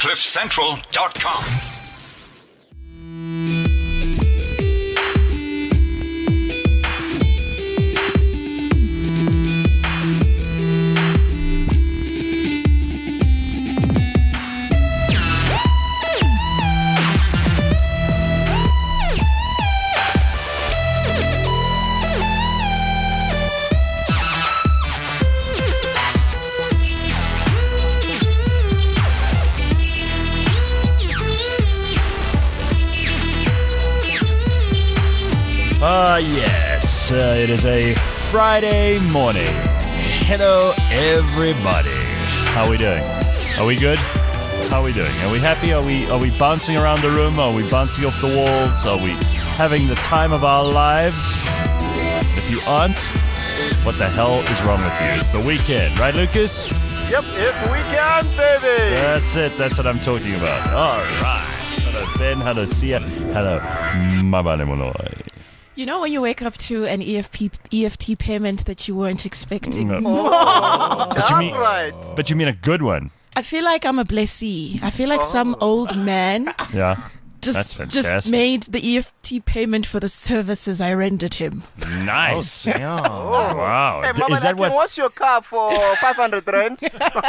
CliffCentral.com. Yes, it is a Friday morning. Hello, everybody. How are we doing? Are we good? How are we doing? Are we happy? Are we bouncing around the room? Are we bouncing off the walls? Are we having the time of our lives? If you aren't, what the hell is wrong with you? It's the weekend, right, Lucas? Yep, it's weekend, baby. That's it. That's what I'm talking about. All right. Hello, Ben. Hello, Sia. Hello, Mabane Moloi. You know when you wake up to an EFT payment that you weren't expecting? Right. But you mean a good one? I feel like I'm a blessee. I feel like some old man Yeah. That's just made the EFT payment for the services I rendered him. Nice. Oh. Wow. Hey, Mama, Is that I can what? wash your car for 500 rand.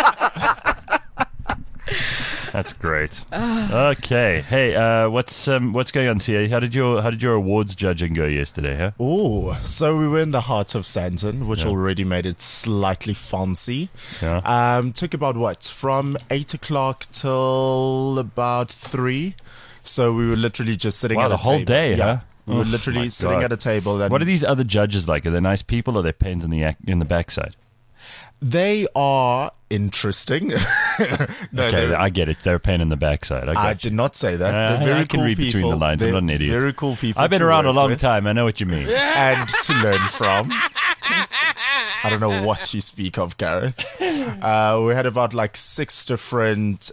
That's great. Okay. Hey, what's going on, Sia? How did your awards judging go yesterday? Huh? Oh, so we were in the heart of Sandton, which already made it slightly fancy. Yeah. Took about from 8 o'clock till about 3. So we were literally just sitting Wow, at a the whole table. day, Yeah. huh? We were Oh, my literally sitting God. at a table. And What are these other judges like? Are they nice people or are they pains in the backside? They are interesting. No, Okay, I get it. They're a pain in the backside. I I got did not say that. you. They're very I can cool read people. between the lines. I'm They're not an idiot. Very cool people. I've been to around a work long with time. I know what you mean. and to learn from. I don't know what you speak of, Gareth. We had about 6 different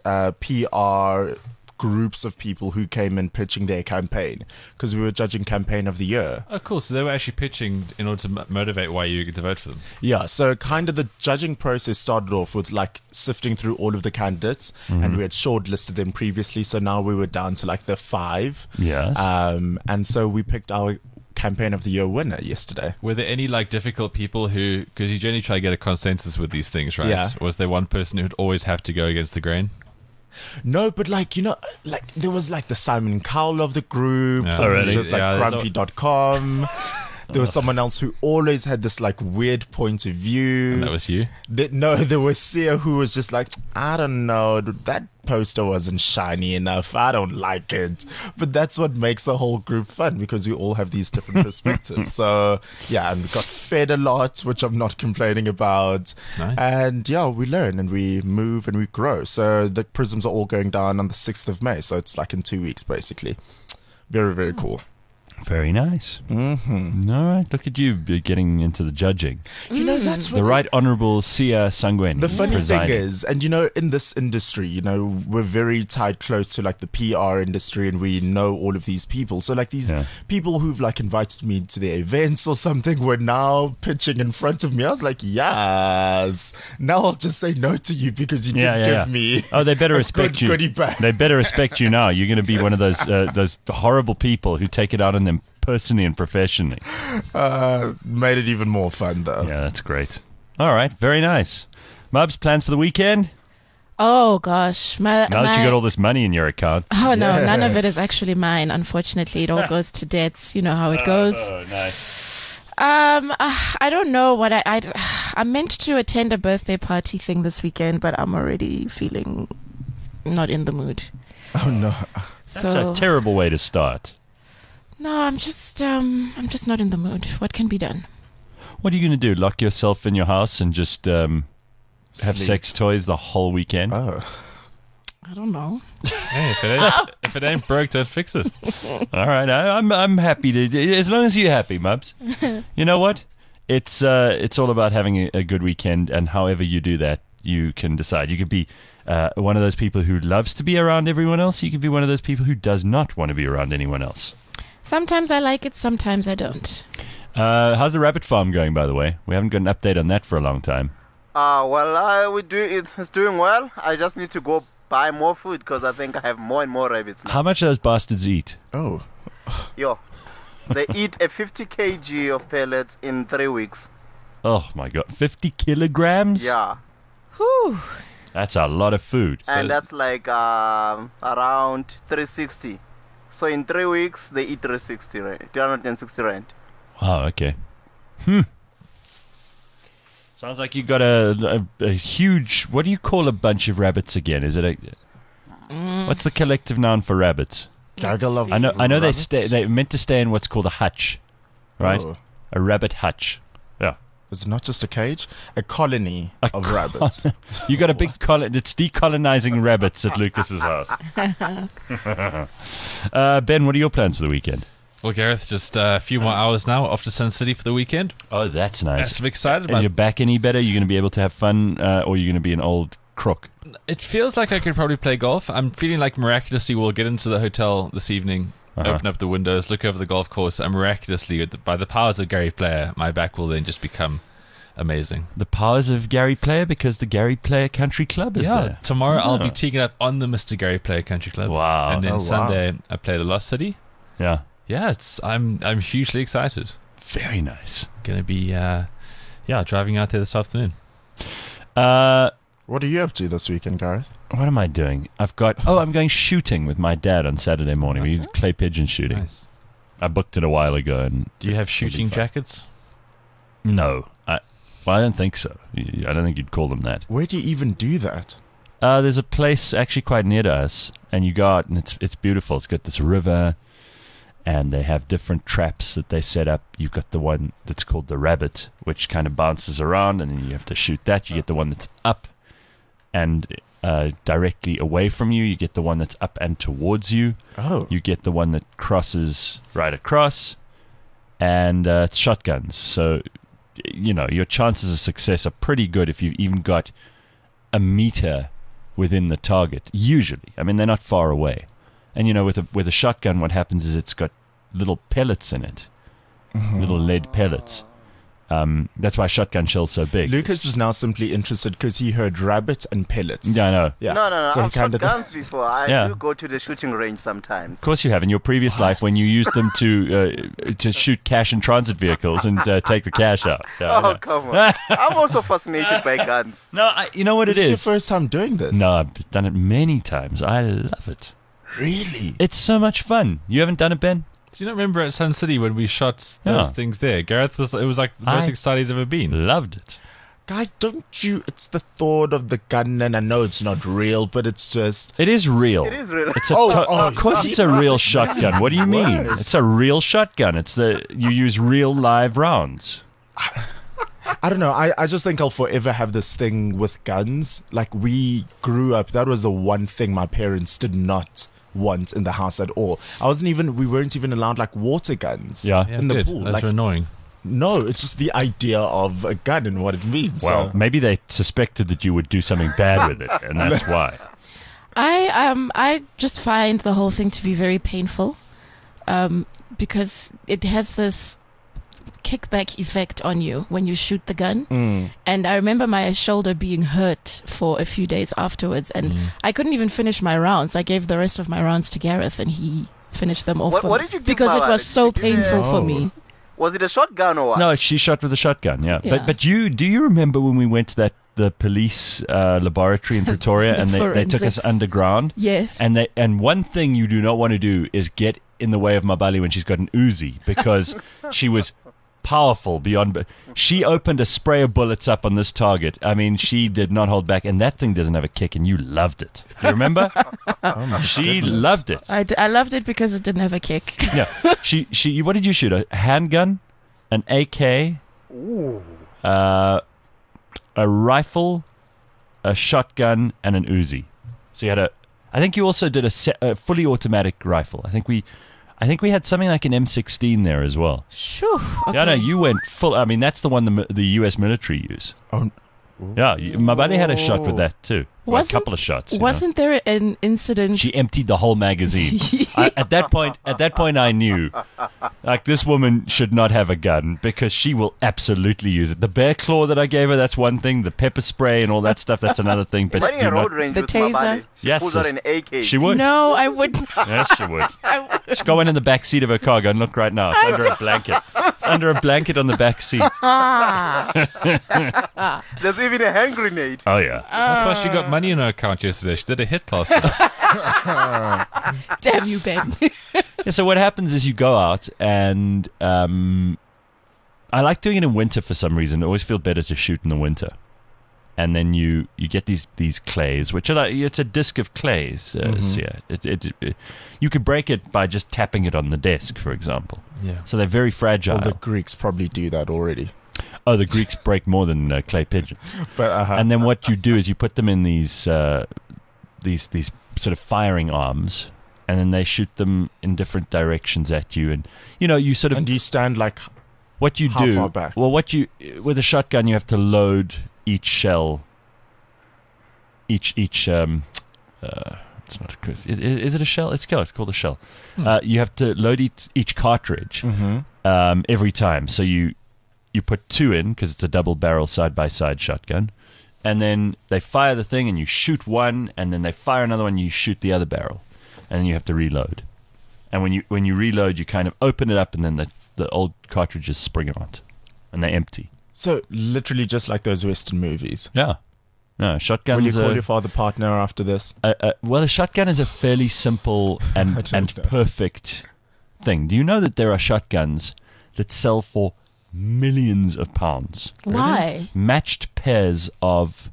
PR groups of people who came in pitching their campaign because we were judging campaign of the year. Oh, cool. So they were actually pitching in order to motivate why you get to vote for them. Yeah, so kind of the judging process started off with sifting through all of the candidates, and we had shortlisted them previously. So now we were down to the 5. Yes. And so we picked our campaign of the year winner yesterday. Were there any difficult people who, because you generally try to get a consensus with these things, right? Yeah. Was there one person who'd always have to go against the grain? No, but there was the Simon Cowell of the group. Yeah. Someone Oh, really? just Yeah, there's grumpy.com. There was someone else who always had this weird point of view. And that was you? No, there was Sia who was just I don't know, that poster wasn't shiny enough. I don't like it. But that's what makes the whole group fun because we all have these different perspectives. So, yeah, and we got fed a lot, which I'm not complaining about. Nice. And, yeah, we learn and we move and we grow. So the prisms are all going down on the 6th of May. So it's in 2 weeks, basically. Very, very cool. Very nice. Mm-hmm. All right. Look at you getting into the judging. That's The Right Honourable Sia Sangweni. The funny presiding. thing is, and in this industry, we're very tied close to the PR industry and we know all of these people. So these people who've invited me to their events or something were now pitching in front of me. I was like, yes. Now I'll just say no to you because you didn't give me Oh, they better a respect good you. goodie bag. They better respect you now. You're going to be one of those horrible people who take it out on them personally and professionally. Made it even more fun though. Yeah, that's great. All right, very nice. Mubs, plans for the weekend? Oh gosh, Now that you got all this money in your account. Oh no, none of it Yes. is actually mine. Unfortunately, it all goes to debts. You know how it goes. Oh, nice. I don't know what I meant to attend a birthday party thing this weekend, but I'm already feeling not in the mood. Oh no. That's So a terrible way to start. no, I'm just not in the mood. What can be done? What are you going to do? Lock yourself in your house and just have Sleep. sex toys the whole weekend? Oh. I don't know. Hey, if it ain't broke, don't fix it. All right, I'm happy to, as long as you're happy, Mubs. You know what? It's all about having a good weekend, and however you do that, you can decide. You could be one of those people who loves to be around everyone else. You could be one of those people who does not want to be around anyone else. Sometimes I like it, sometimes I don't. How's the rabbit farm going, by the way? We haven't got an update on that for a long time. It's doing well. I just need to go buy more food because I think I have more and more rabbits now. How much do those bastards eat? Oh, Yo, they eat a 50 kg of pellets in 3 weeks. Oh my god, 50 kilograms? Yeah, Whew. That's a lot of food. and that's like around 360. So in 3 weeks, they eat 360 rand. Wow, okay. Sounds like you got a huge. What do you call a bunch of rabbits again? Is it a? What's the collective noun for rabbits? gaggle of I know. They rabbits? stay. They're meant to stay in what's called a hutch, right? Oh. A rabbit hutch. Yeah. It's not just a cage, a colony of rabbits. You got a big colony. It's decolonizing rabbits at Lucas's house. Ben, what are your plans for the weekend? Well, Gareth, just a few more hours now off to Sun City for the weekend. Oh, that's Yes, nice. I'm excited Is about your it. back any better? You're going to be able to have fun, or you're going to be an old crook? It feels like I could probably play golf. I'm feeling like miraculously we'll get into the hotel this evening, open up the windows, look over the golf course, and miraculously, by the powers of Gary Player, my back will then just become amazing. The powers of Gary Player, because the Gary Player Country Club is there. Tomorrow I'll Oh. be teeing it up on the Mr. Gary Player Country Club. Wow. And then Oh, wow. Sunday I play the Lost City. Yeah. Yeah, I'm hugely excited. Very nice. Gonna be driving out there this afternoon. What are you up to this weekend, Gareth? What am I doing? I'm going shooting with my dad on Saturday morning. We do clay pigeon shooting. Nice. I booked it a while ago, and Do you have shooting fun. jackets? no, I don't think so. I don't think you'd call them that. Where do you even do that? There's a place actually quite near to us, and you go out, and it's beautiful. It's got this river, and they have different traps that they set up. You've got the one that's called the rabbit, which kind of bounces around, and then you have to shoot that. You get the one that's up and directly away from you. You get the one that's up and towards you. Oh, You get the one that crosses right across, and it's shotguns. So, your chances of success are pretty good if you've even got a meter within the target. Usually, I mean, they're not far away. And with a shotgun, what happens is it's got little pellets in it, little lead pellets. That's why shotgun shell's so big. Lucas is now simply interested because he heard rabbit and pellets. Yeah, I know. Yeah. No. So he I've shot kinda- guns before. I Yeah. do go to the shooting range sometimes. Of course you have. In your previous life, when you used them to shoot cash in transit vehicles and take the cash out. Yeah, I Oh, know. come on. I'm also fascinated by guns. No, you know what This it is your is? first time doing this? No, I've done it many times. I love it. Really? It's so much fun. You haven't done it, Ben? Do you not remember at Sun City when we shot those Yeah. things there? Gareth it was like the most I- excited he's ever been. Loved it. Guys, don't you... It's the thought of the gun, and I know it's not real, but it's just... It is real. It is real. It's a Oh, of course it's a real shotgun. What do you mean? Worse. It's a real shotgun. You use real live rounds. I don't know. I just think I'll forever have this thing with guns. Like, we grew up... That was the one thing my parents did not want in the house at all. We weren't even allowed, like, water guns Yeah. Yeah, in the good. pool. That's Like, annoying. no, it's just the idea of a gun and what it means. Well, So- maybe they suspected that you would do something bad with it, and that's why. I just find the whole thing to be very painful, because it has this kickback effect on you when you shoot the gun. And I remember my shoulder being hurt for a few days afterwards, and I couldn't even finish my rounds. I gave the rest of my rounds to Gareth, and he finished them off What- for what me did you give because it Mawala? was so Did you give painful for Oh. me. Was it a shotgun or what? No, she shot with a shotgun. Yeah, Yeah. but do you remember when we went to the police laboratory in Pretoria and they took us Forensics. underground? Yes. And one thing you do not want to do is get in the way of Mabali when she's got an Uzi, because she was powerful beyond. She opened a spray of bullets up on this target. I mean, she did not hold back, and that thing doesn't have a kick, and you loved it. You remember? She loved it. I loved it because it didn't have a kick. Yeah. She. What did you shoot? A handgun, an AK, a rifle, a shotgun, and an Uzi. So you had I think you also did a fully automatic rifle. I think we had something like an M16 there as well. Shoo. Okay. Yeah, no, you went full. I mean, that's the one the U.S. military use. Oh, Yeah, my buddy had a shot with that too. Well, a Wasn't- couple of shots. you know. Wasn't there an incident? She emptied the whole magazine. At that point, I knew, like, this woman should not have a gun because she will absolutely use it. The bear claw that I gave her, that's one thing. The pepper spray and all that stuff, that's another thing. But Running do a road not, range The with my taser. buddy. She Yes, pulls out sis. an AK. she would. No, I wouldn't. Yes, she would. Just go in the back seat of her car. Go and look right now. It's under a blanket. It's under a blanket on the back seat. There's even a hand grenade. Oh yeah. That's why she got money in her account yesterday. She did a hit last night. Damn you, Ben. Yeah, so what happens is you go out and I like doing it in winter for some reason. I always feel better to shoot in the winter. And then you get these clays, which are like, it's a disc of clays. Sia. You could break it by just tapping it on the desk, for example. Yeah. So they're very fragile. Well, the Greeks probably do that already. Oh, the Greeks break more than clay pigeons. But And then what you do is you put them in these sort of firing arms, and then they shoot them in different directions at you. And you sort of and you stand like what you how do. far back? Well, with a shotgun, you have to load each shell. It's not a. Is it a shell? It's called a shell. You have to load each cartridge every time. So you put 2 in because it's a double barrel side by side shotgun, and then they fire the thing and you shoot one, and then they fire another one and you shoot the other barrel, and then you have to reload. And when you reload, you kind of open it up, and then the old cartridges spring out, and they're empty. So literally just like those Western movies. Yeah. No, shotguns. Will you call your father partner after this? Well, a shotgun is a fairly simple I and don't know. perfect thing. Do you know that there are shotguns that sell for millions of pounds? Why? Matched pairs of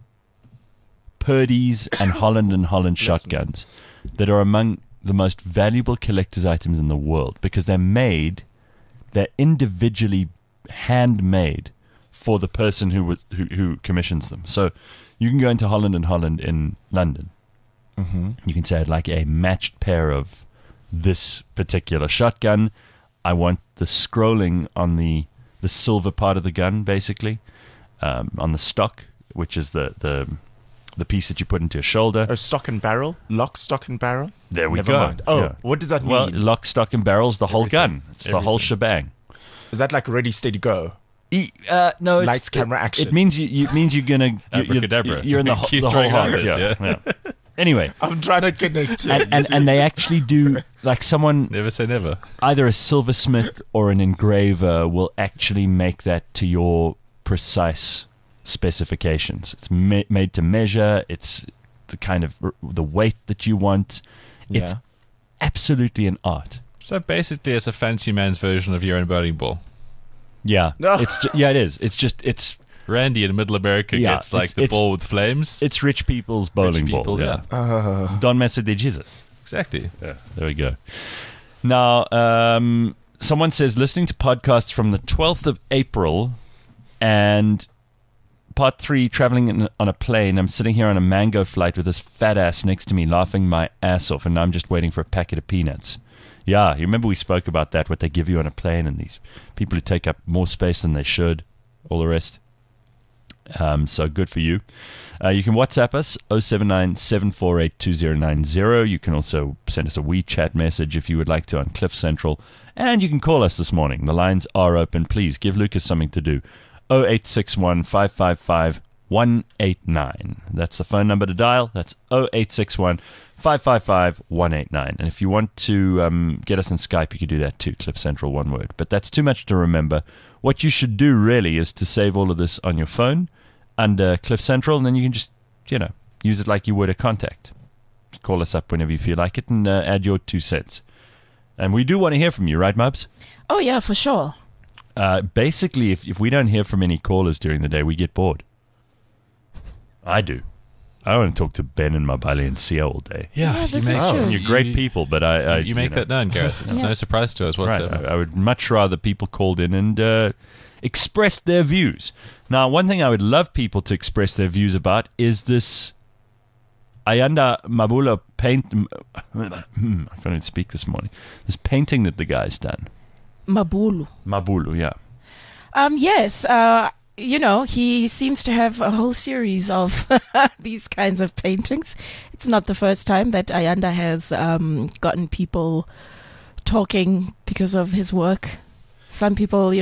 Purdy's and Holland shotguns that are among the most valuable collector's items in the world because they're individually handmade for the person who commissions them. So you can go into Holland in London. You can say, I'd like a matched pair of this particular shotgun. I want the scrolling on the silver part of the gun, basically, on the stock, which is the piece that you put into your shoulder. Oh, stock and barrel? Lock, stock and barrel? There we Never go. mind. Oh, Yeah. what does that mean? Well, lock, stock, and barrel's the whole gun. It's the whole shebang. Is that like ready, steady, go? No, it's, Lights, camera, action. It means you're gonna Abracadabra. you're in the Keep whole throwing heart. numbers, Yeah. Anyway, I'm trying to connect you. and they actually do, like, someone, Never say never. either a silversmith or an engraver will actually make that to your precise specifications. It's made to measure. It's the kind of the weight that you want. It's Yeah. absolutely an art. So basically, it's a fancy man's version of your own bowling ball. Yeah, No. it is. It's Randy in Middle America Yeah, gets like it's- the it's- ball with flames. it's rich people's bowling Rich people, ball. Yeah, Uh, Don Mesa de Jesus. Exactly. Yeah, there we go. Now, someone says listening to podcasts from the 12th of April and part 3 traveling on a plane. I'm sitting here on a mango flight with this fat ass next to me laughing my ass off, and now I'm just waiting for a packet of peanuts. Yeah, you remember we spoke about that, what they give you on a plane, and these people who take up more space than they should, all the rest. So good for you. You can WhatsApp us, 079-748-2090. You can also send us a WeChat message if you would like to on Cliff Central. And you can call us this morning. The lines are open. Please give Lucas something to do. 0861-555-189. That's the phone number to dial. That's 0861-555-189. And if you want to get us on Skype, you can do that too, Cliff Central, one word. But that's too much to remember. What you should do really is to save all of this on your phone under Cliff Central, and then you can just, use it like you would a contact. Call us up whenever you feel like it and add your 2 cents. And we do want to hear from you, right, Mubs? Oh, yeah, for sure. Basically, if we don't hear from any callers during the day, we get bored. I do. I want to talk to Ben and Mabali and Sia all day. Yeah, this is true. You're great people, but You make that known, Gareth. It's no surprise to us Right. whatsoever. I would much rather people called in and expressed their views. Now, one thing I would love people to express their views about is this Ayanda Mabula paint. I can't even speak this morning. This painting that the guy's done. Mabulu. Mabulu, yeah. Yes. he seems to have a whole series of these kinds of paintings. It's not the first time that Ayanda has gotten people talking because of his work. Some people,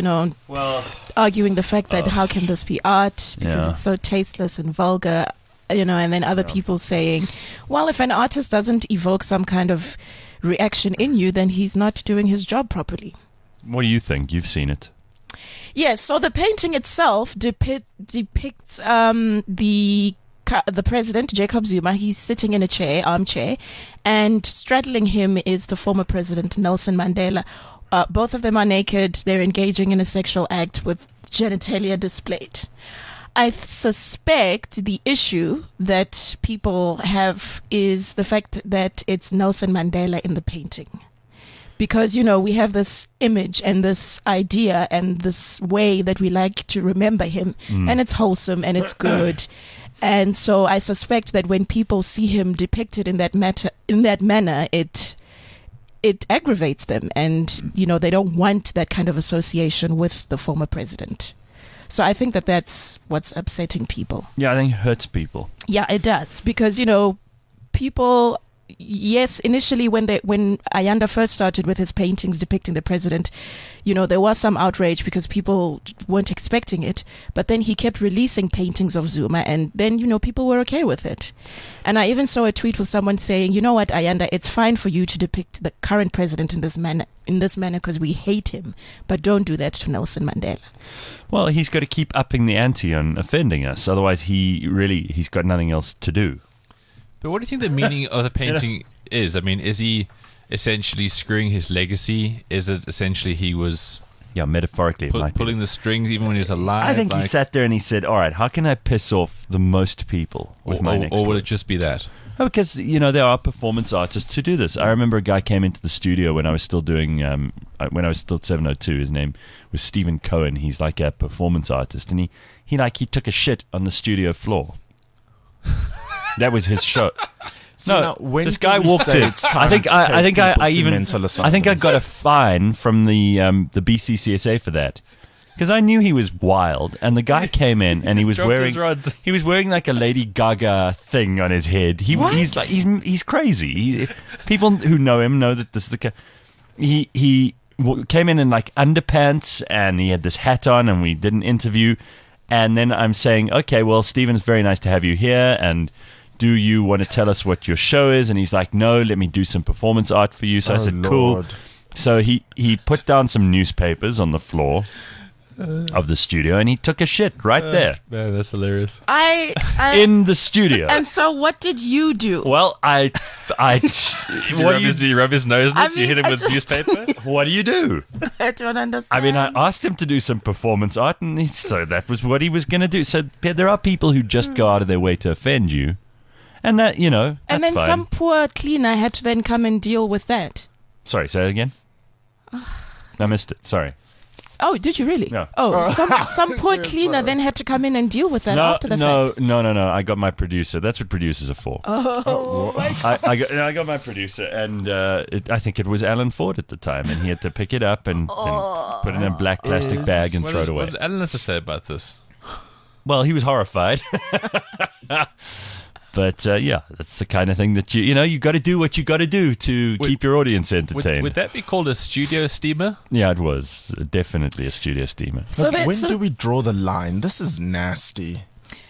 arguing the fact that how can this be art because it's so tasteless and vulgar, and then other people saying, well, if an artist doesn't evoke some kind of reaction in you, then he's not doing his job properly. What do you think? You've seen it. Yes, so the painting itself depicts the president, Jacob Zuma. He's sitting in a armchair, and straddling him is the former president, Nelson Mandela. Both of them are naked. They're engaging in a sexual act with genitalia displayed. I suspect the issue that people have is the fact that it's Nelson Mandela in the painting. Because, we have this image and this idea and this way that we like to remember him, and it's wholesome and it's good. And so I suspect that when people see him depicted in that manner, it aggravates them, and they don't want that kind of association with the former president. So I think that that's what's upsetting people. Yeah, I think it hurts people. Yeah, it does, because people. Yes, initially when Ayanda first started with his paintings depicting the president, there was some outrage because people weren't expecting it. But then he kept releasing paintings of Zuma, and then people were okay with it. And I even saw a tweet with someone saying, "You know what, Ayanda, it's fine for you to depict the current president in this manner because we hate him, but don't do that to Nelson Mandela." Well, he's got to keep upping the ante on offending us, otherwise he's got nothing else to do. But what do you think the meaning of the painting is? I mean, is he essentially screwing his legacy? Is it essentially he was metaphorically pulling the strings even when he was alive? I think he sat there and he said, all right, how can I piss off the most people with my next Or would work? it just be that? Oh, because, there are performance artists who do this. I remember a guy came into the studio when I was still doing, when I was still at 702. His name was Stephen Cohen. He's like a performance artist. And he took a shit on the studio floor. That was his show. So now, when this guy walked in. I think I got a fine from the BCCSA for that, because I knew he was wild. And the guy came in and he was wearing like a Lady Gaga thing on his head. He's crazy. People who know him know that this is the guy. He came in like underpants and he had this hat on, and we did an interview. And then I'm saying, okay, well, Stephen, it's very nice to have you here, and do you want to tell us what your show is? And he's like, no, let me do some performance art for you. So I said, cool. So he put down some newspapers on the floor of the studio, and he took a shit right there. Man, that's hilarious. In the studio. And so what did you do? Well, Did you rub his nose? You hit him with newspaper? What do you do? I don't understand. I mean, I asked him to do some performance art, and so that was what he was going to do. So there are people who just go out of their way to offend you, and that, that's and then fine. some poor cleaner had to then come and deal with that. Sorry, say it again. I missed it. Sorry. Oh, did you really? No. Oh, some poor cleaner then had to come in and deal with that after the fact. No. I got my producer. That's what producers are for. Oh, my God. I got my producer, and I think it was Alan Ford at the time, and he had to pick it up and put it in a black plastic bag and throw it away. What did Alan have to say about this? Well, he was horrified. But that's the kind of thing that you got to do what you got to do to keep your audience entertained. Would that be called a studio steamer? Yeah, it was definitely a studio steamer. When do we draw the line? This is nasty.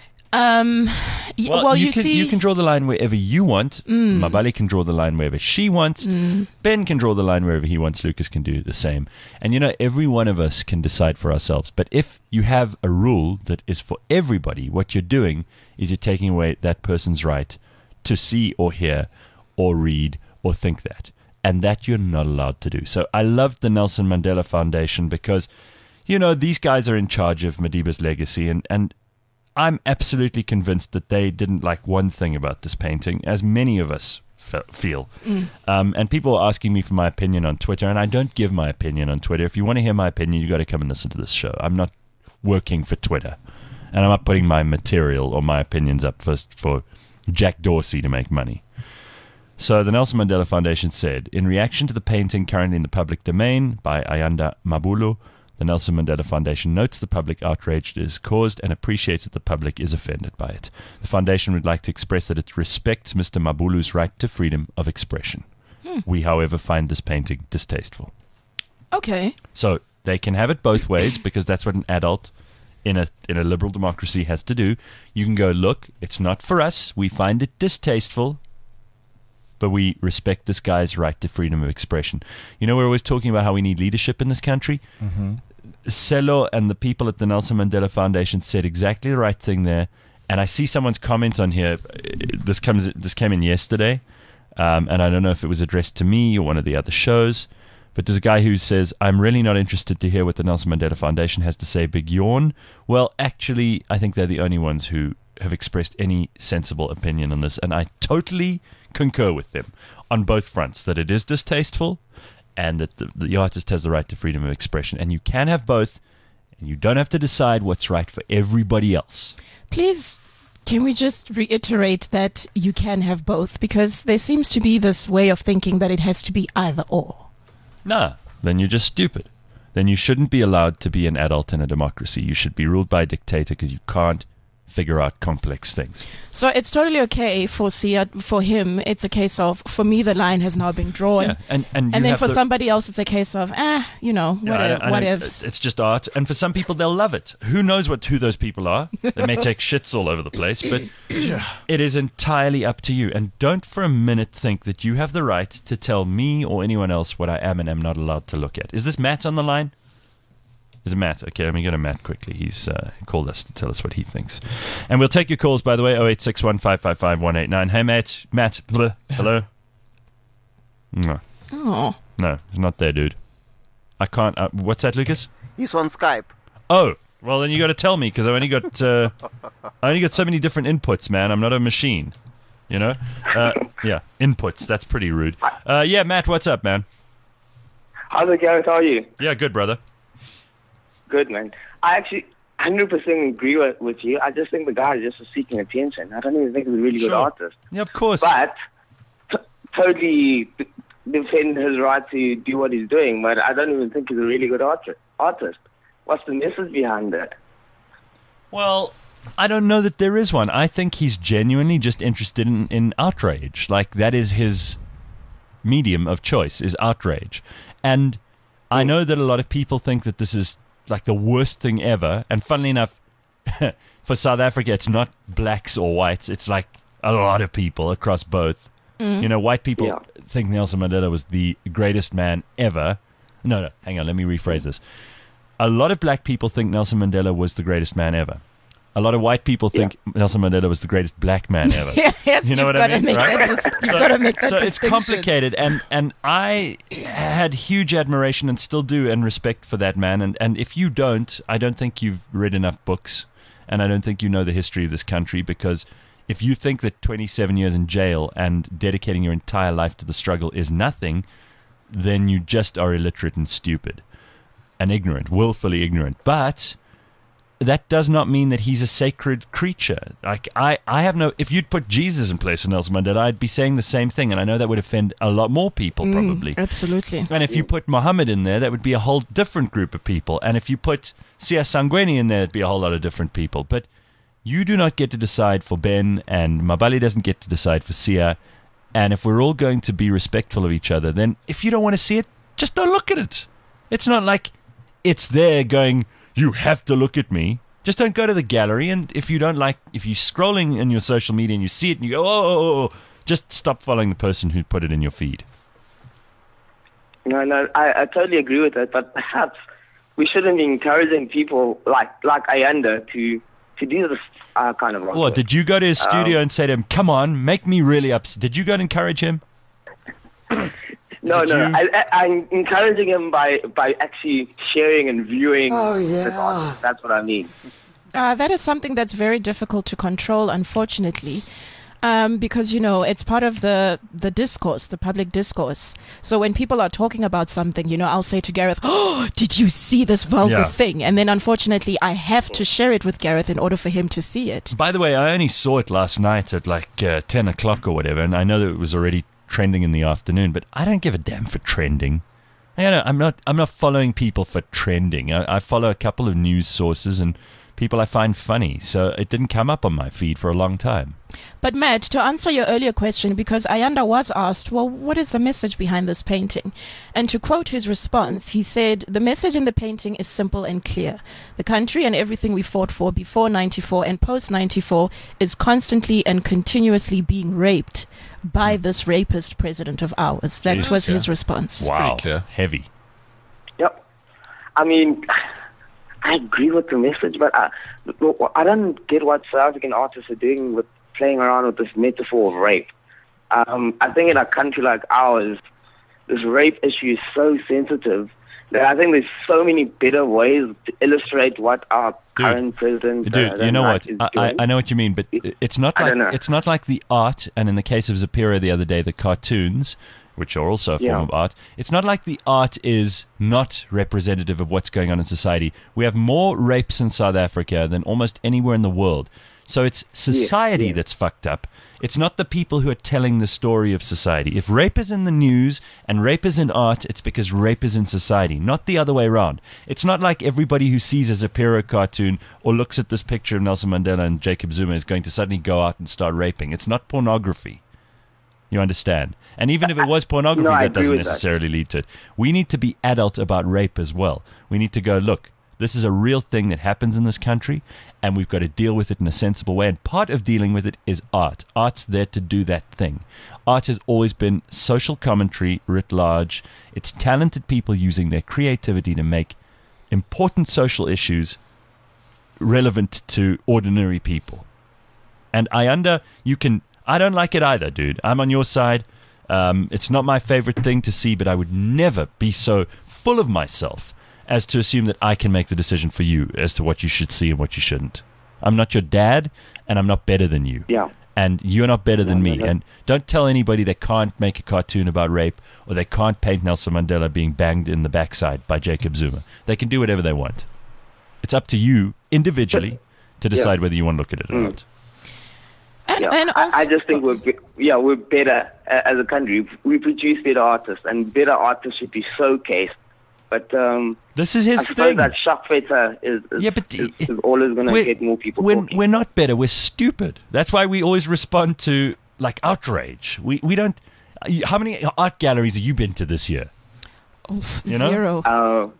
You can draw the line wherever you want. Mabali can draw the line wherever she wants. Ben can draw the line wherever he wants. Lucas can do the same. And every one of us can decide for ourselves. But if you have a rule that is for everybody, what you're doing is you're taking away that person's right to see or hear or read or think that. And that you're not allowed to do. So I love the Nelson Mandela Foundation because, these guys are in charge of Madiba's legacy, and I'm absolutely convinced that they didn't like one thing about this painting, as many of us feel. And people are asking me for my opinion on Twitter, and I don't give my opinion on Twitter. If you want to hear my opinion, you got to come and listen to this show. I'm not working for Twitter, and I'm not putting my material or my opinions up for Jack Dorsey to make money. So the Nelson Mandela Foundation said, in reaction to the painting currently in the public domain by Ayanda Mabulo, The Nelson Mandela Foundation notes the public outrage it has caused and appreciates that the public is offended by it. The foundation would like to express that it respects Mr. Mabulu's right to freedom of expression. We, however, find this painting distasteful. Okay. So they can have it both ways because that's what an adult in a liberal democracy has to do. You can go, look, it's not for us. We find it distasteful, but we respect this guy's right to freedom of expression. You know, we're always talking about how we need leadership in this country. Mm-hmm. Selo and the people at the Nelson Mandela Foundation said exactly the right thing there. And I see someone's comment on here. This came in yesterday, and I don't know if it was addressed to me or one of the other shows. But there's a guy who says, I'm really not interested to hear what the Nelson Mandela Foundation has to say. Big yawn. Well, actually, I think they're the only ones who have expressed any sensible opinion on this. And I totally concur with them on both fronts, that it is distasteful and that the artist has the right to freedom of expression. And you can have both, and you don't have to decide what's right for everybody else. Please, can we just reiterate that you can have both? Because there seems to be this way of thinking that it has to be either or. Nah, then you're just stupid. Then you shouldn't be allowed to be an adult in a democracy. You should be ruled by a dictator because you can't figure out complex things. So it's totally okay for Sia. For him, it's a case of, for me, the line has now been drawn. Yeah, and then for somebody else, it's a case of, whatever. It's just art. And for some people, they'll love it. Who knows who those people are? They may take shits all over the place, but it is entirely up to you. And don't for a minute think that you have the right to tell me or anyone else what I am and am not allowed to look at. Is this Matt on the line? Is it Matt? Okay, let me go to Matt quickly. He's called us to tell us what he thinks. And we'll take your calls, by the way, 0861555189. Hey, Matt. Bleh. Hello? No. Oh. No, he's not there, dude. I can't. What's that, Lucas? He's on Skype. Oh, well, then you got to tell me because I only got so many different inputs, man. I'm not a machine, you know? Yeah, inputs. That's pretty rude. Yeah, Matt, what's up, man? How's it, Gareth? How are you? Yeah, good, brother. Good, man. I actually 100% agree with you. I just think the guy is just seeking attention. I don't even think he's a really good artist. Yeah, of course. But totally defend his right to do what he's doing, but I don't even think he's a really good artist. What's the message behind that? Well, I don't know that there is one. I think he's genuinely just interested in outrage. Like, that is his medium of choice, is outrage. And I know that a lot of people think that this is like the worst thing ever. And funnily enough, for South Africa, it's not blacks or whites. It's like a lot of people across both. You know, white people think Nelson Mandela was the greatest man ever. No, hang on. Let me rephrase this. A lot of black people think Nelson Mandela was the greatest man ever. A lot of white people think Nelson Mandela was the greatest black man ever. Yes, you know what I mean? Right? You've got to make that so it's distinction. complicated, and I had huge admiration and still do and respect for that man. And if you don't, I don't think you've read enough books, and I don't think you know the history of this country, because if you think that 27 years in jail and dedicating your entire life to the struggle is nothing, then you just are illiterate and stupid and ignorant, willfully ignorant. But that does not mean that he's a sacred creature. Like, I have no... If you'd put Jesus in place of Nelson Mandela, I'd be saying the same thing, and I know that would offend a lot more people, probably. Absolutely. And if you put Muhammad in there, that would be a whole different group of people. And if you put Sia Sangweni in there, it'd be a whole lot of different people. But you do not get to decide for Ben, and Mabali doesn't get to decide for Sia. And if we're all going to be respectful of each other, then if you don't want to see it, just don't look at it. It's not like it's there going... You have to look at me. Just don't go to the gallery. And if you don't like, if you're scrolling in your social media and you see it and you go, oh, just stop following the person who put it in your feed. No, I totally agree with that. But perhaps we shouldn't be encouraging people like Ayanda to do this kind of. Well, did you go to his studio and say to him, "Come on, make me really upset"? Did you go and encourage him? No. I'm encouraging him by actually sharing and viewing. Oh, yeah. That's what I mean. That is something that's very difficult to control, unfortunately, because, you know, it's part of the discourse, the public discourse. So when people are talking about something, you know, I'll say to Gareth, "Oh, did you see this vulgar thing?" And then, unfortunately, I have to share it with Gareth in order for him to see it. By the way, I only saw it last night at like 10 o'clock or whatever, and I know that it was already trending in the afternoon, but I don't give a damn for trending. I'm not following people for trending. I follow a couple of news sources and people I find funny. So it didn't come up on my feed for a long time. But Matt, to answer your earlier question, because Ayanda was asked, well, what is the message behind this painting? And to quote his response, he said, the message in the painting is simple and clear. The country and everything we fought for before 94 and post 94 is constantly and continuously being raped by this rapist president of ours. That was his response. Wow. Heavy. Yep. I mean, I agree with the message, but I don't get what South African artists are doing with playing around with this metaphor of rape. I think in a country like ours, this rape issue is so sensitive that I think there's so many better ways to illustrate what our current president you know what? is doing. I know what you mean, but it's not like the art, and in the case of Zapira the other day, the cartoons, which are also a form of art. It's not like the art is not representative of what's going on in society. We have more rapes in South Africa than almost anywhere in the world. So it's society that's fucked up. It's not the people who are telling the story of society. If rape is in the news and rape is in art, it's because rape is in society, not the other way around. It's not like everybody who sees a Zapira cartoon or looks at this picture of Nelson Mandela and Jacob Zuma is going to suddenly go out and start raping. It's not pornography. You understand? And even if it was pornography, that doesn't necessarily lead to it. We need to be adult about rape as well. We need to go, look, this is a real thing that happens in this country, and we've got to deal with it in a sensible way. And part of dealing with it is art. Art's there to do that thing. Art has always been social commentary writ large. It's talented people using their creativity to make important social issues relevant to ordinary people. And I don't like it either, dude. I'm on your side. It's not my favorite thing to see, but I would never be so full of myself as to assume that I can make the decision for you as to what you should see and what you shouldn't. I'm not your dad, and I'm not better than you. Yeah. And you're not better than me. And don't tell anybody they can't make a cartoon about rape or they can't paint Nelson Mandela being banged in the backside by Jacob Zuma. They can do whatever they want. It's up to you individually to decide whether you want to look at it or not. And also, I just think we're better as a country. We produce better artists, and better artists should be showcased. But this is his I suppose thing. that Shakfeta is always going to get more people talking. We're not better. We're stupid. That's why we always respond to like outrage. We don't. How many art galleries have you been to this year? Zero.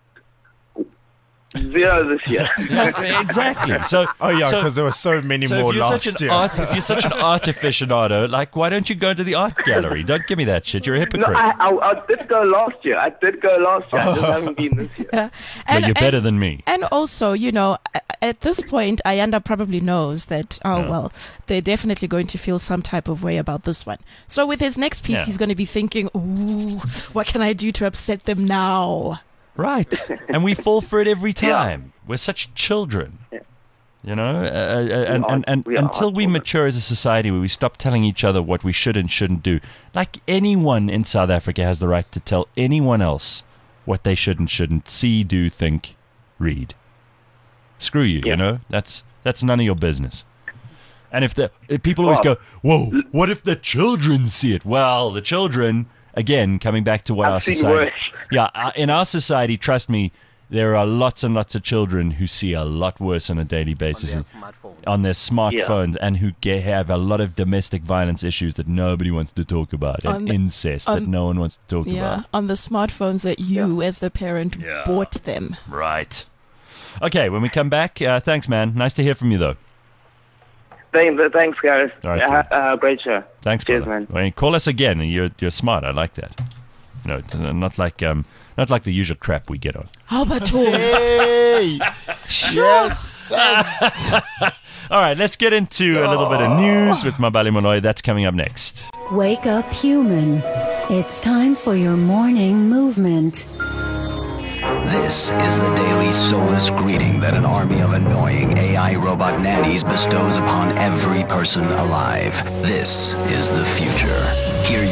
Zero this year. Exactly. So, because there were so many more last year. If you're such an art aficionado, like, why don't you go to the art gallery? Don't give me that shit. You're a hypocrite. No, I did go last year. I just haven't been this year. But you're better than me. And also, at this point, Ayanda probably knows that, they're definitely going to feel some type of way about this one. So with his next piece, he's going to be thinking, ooh, what can I do to upset them now? Right. And we fall for it every time. We're such children. You know? And until we mature as a society where we stop telling each other what we should and shouldn't do, like anyone in South Africa has the right to tell anyone else what they should and shouldn't see, do, think, read. Screw you, you know? That's none of your business. And if people always go, whoa, what if the children see it? Well, the children... Again, coming back to what our society... in our society, trust me, there are lots and lots of children who see a lot worse on a daily basis on their smartphones and who have a lot of domestic violence issues that nobody wants to talk about, and incest that no one wants to talk about. On the smartphones that you, as the parent, bought them. Right. Okay, when we come back, thanks, man. Nice to hear from you, though. Thanks, guys. All right, great show. Thanks, cheers, brother. man. Well, call us again. You're smart. I like that. It's not like the usual crap we get on. How about Hey, yes. All right, let's get into a little bit of news with Mabali Moloi. That's coming up next. Wake up, human. It's time for your morning movement. This is the daily soulless greeting that an army of annoying AI robot nannies bestows upon every person alive. This is the future. Here you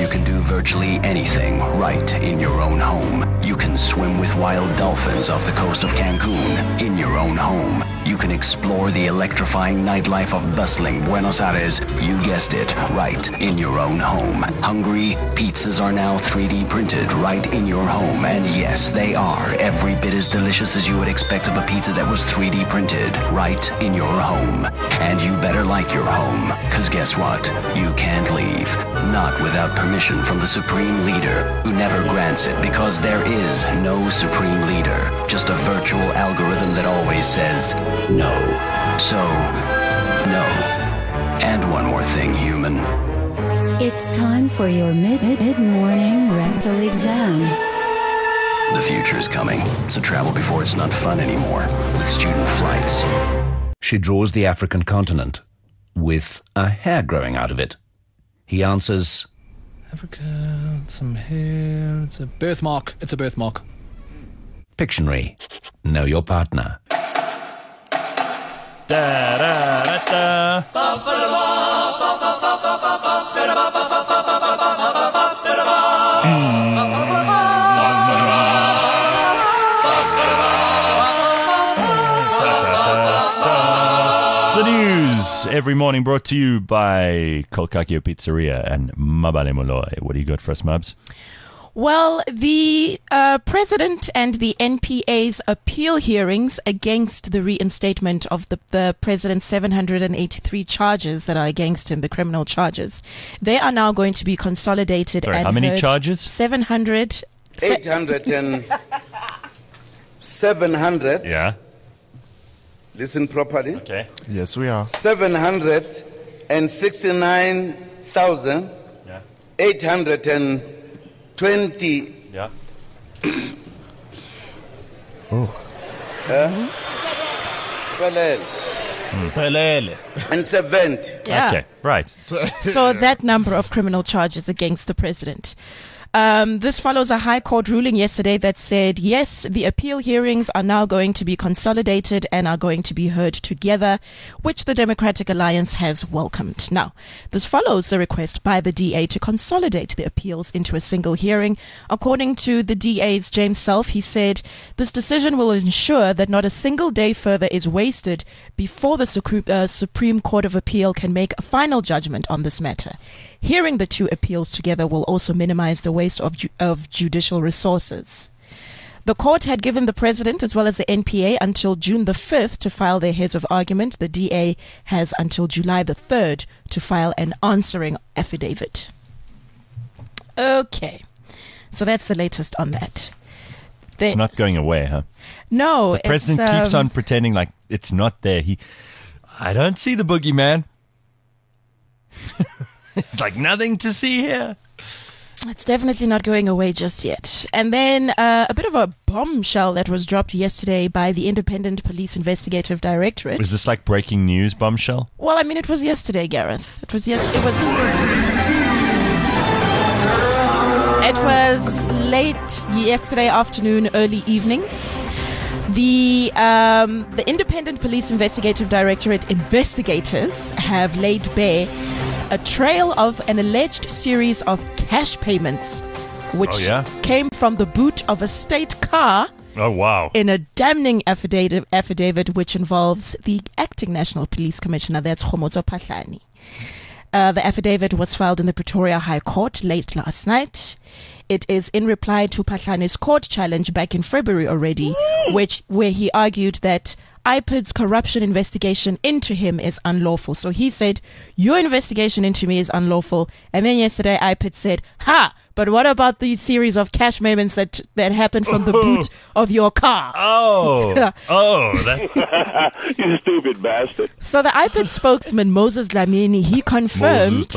you can do virtually anything right in your own home. You can swim with wild dolphins off the coast of Cancun in your own home. You can explore the electrifying nightlife of bustling Buenos Aires, you guessed it, right in your own home. Hungry? Pizzas are now 3D printed right in your home. And yes, they are every bit as delicious as you would expect of a pizza that was 3D printed right in your home. And you better like your home, because guess what? You can't leave. Not without permission from the Supreme Leader, who never grants it because there is no Supreme Leader. Just a virtual algorithm that always says no. So, no. And one more thing, human. It's time for your mid-morning rental exam. The future is coming, so travel before it's not fun anymore with student flights. She draws the African continent with a hair growing out of it. He answers, Africa, some hair, it's a birthmark. It's a birthmark. Pictionary, know your partner. Da, da, da, The news every morning brought to you by Kolkakio Pizzeria and Mabale Moloi. What do you got for us, Mabs? Well, the president and the NPA's appeal hearings against the reinstatement of the president's 783 charges that are against him, the criminal charges, they are now going to be consolidated. Sorry, and how many heard. charges? 700. 800 and 700. Yeah. Listen properly. Okay. Yes, we are. 769,000. Yeah. 820. Yeah. Pelele. And 70. Yeah. Okay, right. So that number of criminal charges against the president. This follows a High Court ruling yesterday that said, yes, the appeal hearings are now going to be consolidated and are going to be heard together, which the Democratic Alliance has welcomed. Now, this follows a request by the DA to consolidate the appeals into a single hearing. According to the DA's James Self, he said, this decision will ensure that not a single day further is wasted before the Supreme Court of Appeal can make a final judgment on this matter. Hearing the two appeals together will also minimize the waste of judicial resources. The court had given the president as well as the NPA until June the 5th to file their heads of argument. The DA has until July the 3rd to file an answering affidavit. Okay. So that's the latest on that. It's not going away, huh? No. The president keeps on pretending like it's not there. I don't see the boogeyman. It's like nothing to see here. It's definitely not going away just yet. And then a bit of a bombshell that was dropped yesterday by the Independent Police Investigative Directorate. Was this like breaking news bombshell? Well, I mean, it was yesterday, Gareth. It was late yesterday afternoon, early evening. The Independent Police Investigative Directorate investigators have laid bare a trail of an alleged series of cash payments, which came from the boot of a state car. Oh, wow. In a damning affidavit which involves the acting National Police Commissioner, that's Khomotso Phahlane. The affidavit was filed in the Pretoria High Court late last night. It is in reply to Phahlane's court challenge back in February already, where he argued that IPID's corruption investigation into him is unlawful. So he said, your investigation into me is unlawful. And then yesterday IPID said, but what about these series of cash payments that happened from the boot of your car? You stupid bastard. So the IPID spokesman, Moses Dlamini, he confirmed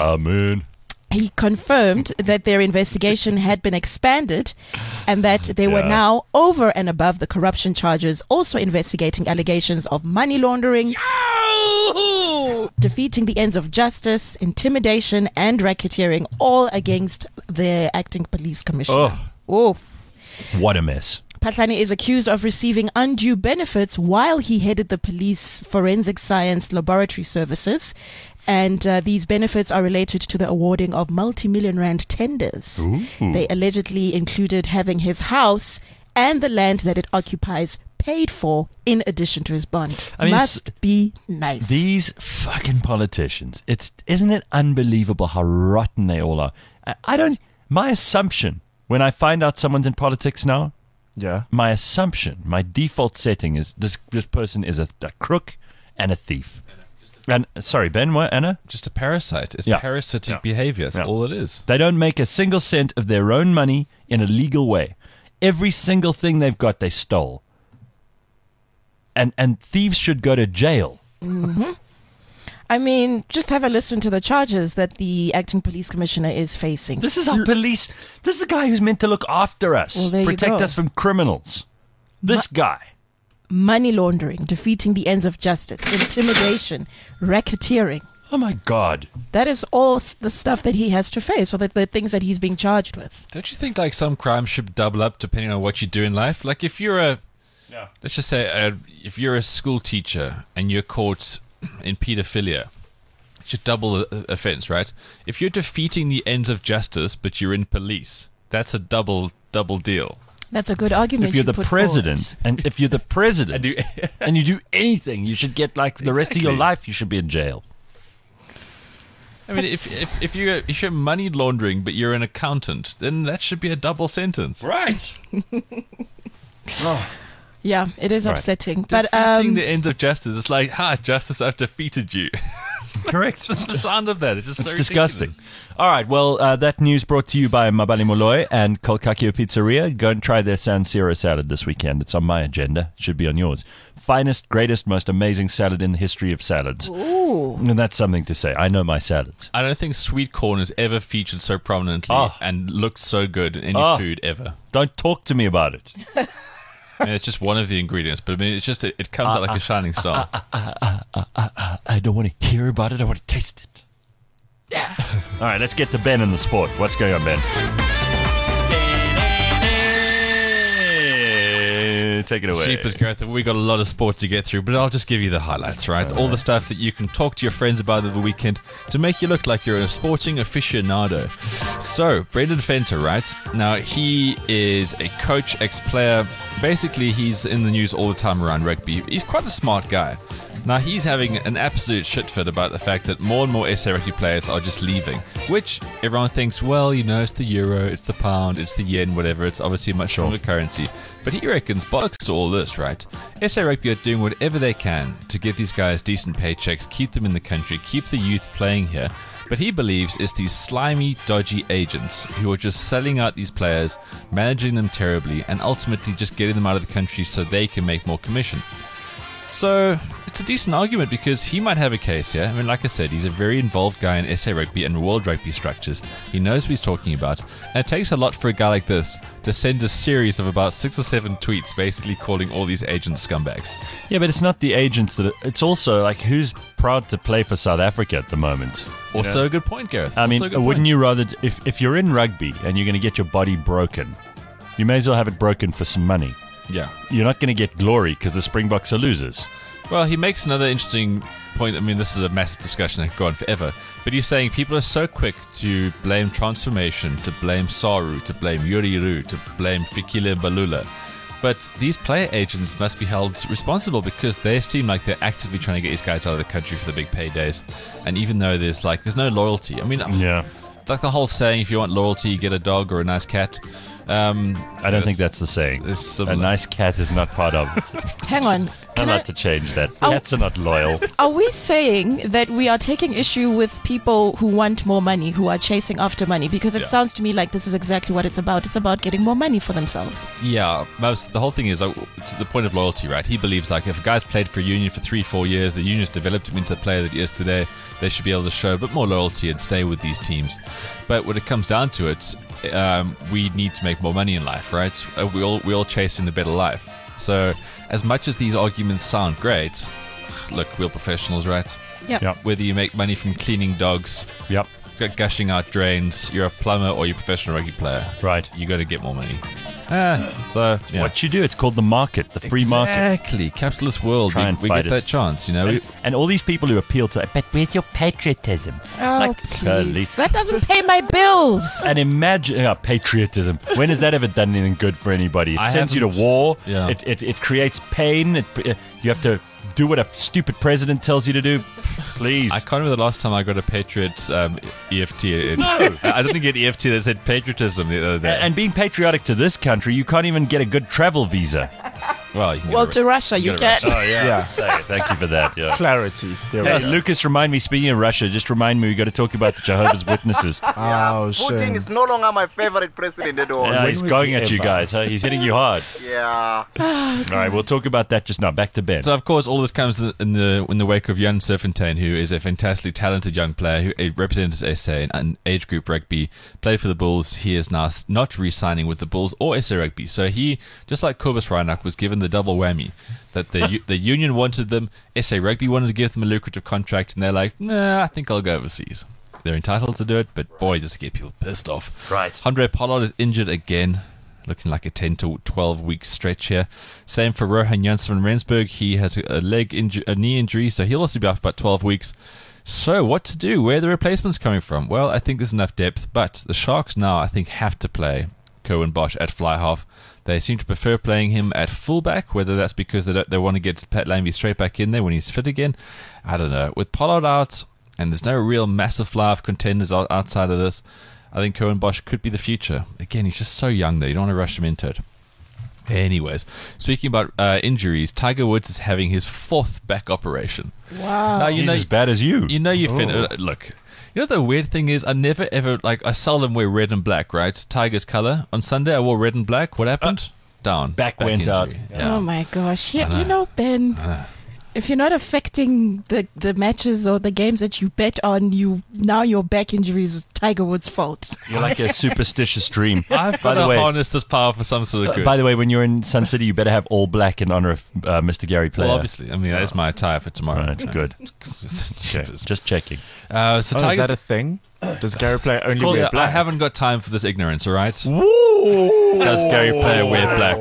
that their investigation had been expanded and that they were now over and above the corruption charges, also investigating allegations of money laundering, defeating the ends of justice, intimidation, and racketeering, all against the acting police commissioner. What a mess. Phahlane is accused of receiving undue benefits while he headed the police forensic science laboratory services. And these benefits are related to the awarding of multi-million rand tenders. Ooh. They allegedly included having his house and the land that it occupies paid for in addition to his bond. I mean, Must be nice. These fucking politicians. Isn't it unbelievable how rotten they all are? My assumption when I find out someone's in politics now, my assumption, my default setting is this person is a crook and a thief. And sorry, Ben, what, Anna? Just a parasite. It's parasitic behavior. That's all it is. They don't make a single cent of their own money in a legal way. Every single thing they've got, they stole. And thieves should go to jail. Mm-hmm. I mean, just have a listen to the charges that the acting police commissioner is facing. This is our police. This is the guy who's meant to look after us, protect us from criminals. This guy. Money laundering, defeating the ends of justice, intimidation, racketeering. Oh my God. That is all the stuff that he has to face, or the things that he's being charged with. Don't you think like some crimes should double up depending on what you do in life? Like if you're let's just say if you're a school teacher and you're caught in pedophilia, it should double the offense, right? If you're defeating the ends of justice but you're in police, that's a double deal. That's a good argument. If you're the president, and if you're the president, and you do anything, you should get like the rest of your life. You should be in jail. I mean, if you're money laundering, but you're an accountant, then that should be a double sentence, right? Yeah, it is upsetting. But defeating the ends of justice, it's like, justice, I've defeated you. Correct. Just the sound of that. It's just so disgusting. ridiculous. All right. Well, that news brought to you by Mabali Molloy and Kolkakio Pizzeria. Go and try their San Siro salad this weekend. It's on my agenda. It should be on yours. Finest, greatest, most amazing salad in the history of salads. Ooh. And that's something to say. I know my salads. I don't think sweet corn has ever featured so prominently and looked so good in any food ever. Don't talk to me about it. I mean, it's just one of the ingredients, but I mean, it's just it comes out like a shining star. I don't want to hear about it. I want to taste it. Yeah. All right, let's get to Ben in the sport. What's going on, Ben? Take it away. Sheepers, Gareth, we got a lot of sport to get through, but I'll just give you the highlights, right? All the stuff that you can talk to your friends about over the weekend to make you look like you're a sporting aficionado. So, Brendan Venter, right? Now, he is a coach, ex-player. Basically, he's in the news all the time around rugby. He's quite a smart guy. Now, he's having an absolute shit fit about the fact that more and more SA rugby players are just leaving, which everyone thinks, well, you know, it's the euro, it's the pound, it's the yen, whatever. It's obviously a much stronger currency. But he reckons, bollocks to all this, right? SA rugby are doing whatever they can to get these guys decent paychecks, keep them in the country, keep the youth playing here. But he believes it's these slimy, dodgy agents who are just selling out these players, managing them terribly, and ultimately just getting them out of the country so they can make more commission. So, it's a decent argument because he might have a case here. I mean, like I said, he's a very involved guy in SA rugby and world rugby structures. He knows what he's talking about. And it takes a lot for a guy like this to send a series of about 6 or 7 tweets basically calling all these agents scumbags. Yeah, but it's not the agents that... It's also, like, who's proud to play for South Africa at the moment? Also a good point, Gareth. I mean, wouldn't you rather... If you're in rugby and you're going to get your body broken, you may as well have it broken for some money. Yeah. You're not going to get glory because the Springboks are losers. Well, he makes another interesting point. I mean, this is a massive discussion that could go on forever. But he's saying people are so quick to blame Transformation, to blame Saru, to blame Yuriru, to blame Fikile Balula. But these player agents must be held responsible because they seem like they're actively trying to get these guys out of the country for the big paydays. And even though there's no loyalty. I mean, like the whole saying, if you want loyalty, you get a dog or a nice cat. I don't think that's the saying. A nice cat is not part of it. Hang on. I'd like to change that. Cats are not loyal. Are we saying that we are taking issue with people who want more money, who are chasing after money? Because it sounds to me like this is exactly what it's about. It's about getting more money for themselves. Yeah. The whole thing is it's the point of loyalty, right? He believes like if a guy's played for a union for 3-4 years, the union's developed him into the player that he is today, they should be able to show a bit more loyalty and stay with these teams. But when it comes down to it, we need to make more money in life, right? We all chasing a better life. So as much as these arguments sound great, look, we're professionals, right? Yep. Whether you make money from cleaning dogs, gushing out drains, you're a plumber or you're a professional rugby player, right? You got to get more money. So yeah. What you do? It's called the market, the free market. Exactly, capitalist world. Try and we fight get that chance, you know. And all these people who appeal to, but where's your patriotism? Oh, please. That doesn't pay my bills. And imagine patriotism. When has that ever done anything good for anybody? It sends you to war. Yeah. It creates pain. You have to do what a stupid president tells you to do. Please. I can't remember the last time I got a Patriot EFT. I didn't get EFT that said patriotism the other day. And being patriotic to this country, you can't even get a good travel visa. Well, to Russia you can. Oh, yeah. Thank you for that. Yeah. Clarity. Hey, Lucas, remind me, speaking of Russia, just remind me, we got to talk about the Jehovah's Witnesses. Putin is no longer my favorite president at all. Yeah, he's going at you guys. Huh? He's hitting you hard. Yeah. All right, we'll talk about that just now. Back to Ben. So, of course, all this comes in the wake of Jan Serfontein, who is a fantastically talented young player who represented SA in age group rugby, played for the Bulls. He is now not re-signing with the Bulls or SA Rugby. So he, just like Kobus Reinach, was given the double whammy that the union wanted them, SA Rugby wanted to give them a lucrative contract, and they're like, nah, I think I'll go overseas. They're entitled to do it, but boy, does it get people pissed off. Right. Handré Pollard is injured again, looking like a 10 to 12 week stretch here. Same for Rohan Janssen van Rensburg. He has a knee injury, so he'll also be off about 12 weeks. So what to do? Where are the replacements coming from? Well, I think there's enough depth, but the Sharks now, I think, have to play Cohen Bosch at fly half. They seem to prefer playing him at fullback, whether that's because they want to get Pat Lambie straight back in there when he's fit again. I don't know. With Pollard out, and there's no real massive fly-off contenders outside of this, I think Cohen Bosch could be the future. Again, he's just so young, though. You don't want to rush him into it. Anyways, speaking about injuries, Tiger Woods is having his 4th back operation. Wow. Now, He's as bad as you. You know look, you know the weird thing is, I never ever, I seldom wear red and black, right? Tiger's color. On Sunday, I wore red and black. What happened? Down. Back went injury. out. Yeah. Oh my gosh. Yeah, you know, Ben, if you're not affecting the matches or the games that you bet on, now your back injury is Tiger Woods' fault. You're like a superstitious dream. I've got to harness this power for some sort of good. By the way, when you're in Sun City, you better have all black in honor of Mr. Gary Player. Well, obviously. I mean, that's my attire for tomorrow. Right, good. Okay, just checking. So is that a thing? Does Gary Player only wear black? I haven't got time for this ignorance, all right? Woo! Does Gary Player wear black?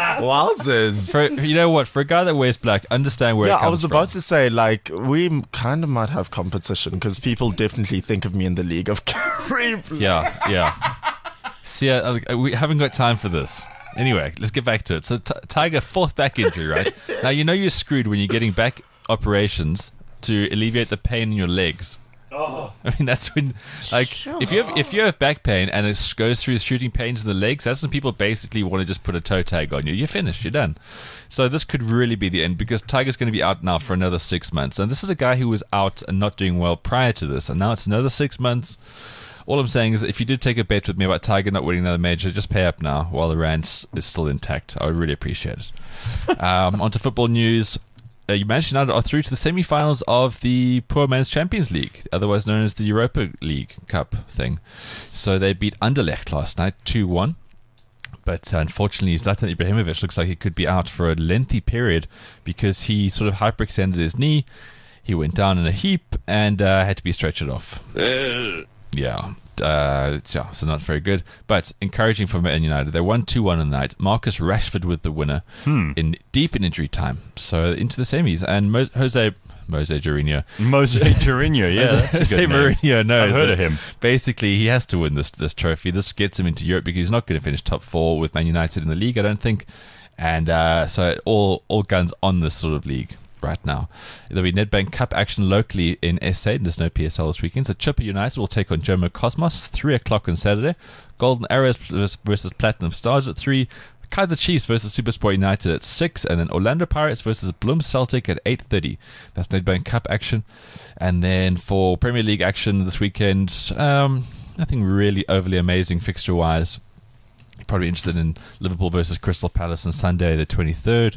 Wowzers. You know what? For a guy that wears black, understand where it comes from. I was about to say, we kind of might have competition because people definitely think of me in the league of Gary Player. Yeah. See, we haven't got time for this. Anyway, let's get back to it. So, Tiger, 4th back injury, right? Now, you know you're screwed when you're getting back operations to alleviate the pain in your legs. Oh. I mean, that's when, if you have back pain and it goes through shooting pains in the legs, that's when people basically want to just put a toe tag on you. You're finished. You're done. So this could really be the end because Tiger's going to be out now for another 6 months. And this is a guy who was out and not doing well prior to this. And now it's another 6 months. All I'm saying is that if you did take a bet with me about Tiger not winning another major, just pay up now while the rand is still intact. I would really appreciate it. On to football news. Manchester United are through to the semi-finals of the Poor Man's Champions League, otherwise known as the Europa League Cup thing. So they beat Anderlecht last night, 2-1. But unfortunately, Zlatan Ibrahimovic looks like he could be out for a lengthy period because he sort of hyperextended his knee. He went down in a heap and had to be stretchered off. Yeah. So not very good, but encouraging for Man United. They won 2-1 on the night. Marcus Rashford with the winner deep in injury time. So into the semis. And Jose Mourinho. Jose Mourinho, yeah. Jose Mourinho knows. I've heard of him. Basically, he has to win this trophy. This gets him into Europe because he's not going to finish top 4 with Man United in the league, I don't think. And so all guns on this sort of league right now. There'll be Nedbank Cup action locally in SA. There's no PSL this weekend. So Chippa United will take on Jomo Cosmos 3 o'clock on Saturday. Golden Arrows versus Platinum Stars at 3. Kaizer Chiefs versus Supersport United at 6. And then Orlando Pirates versus Bloom Celtic at 8:30. That's Nedbank Cup action. And then for Premier League action this weekend, nothing really overly amazing fixture-wise. You're probably interested in Liverpool versus Crystal Palace on Sunday the 23rd.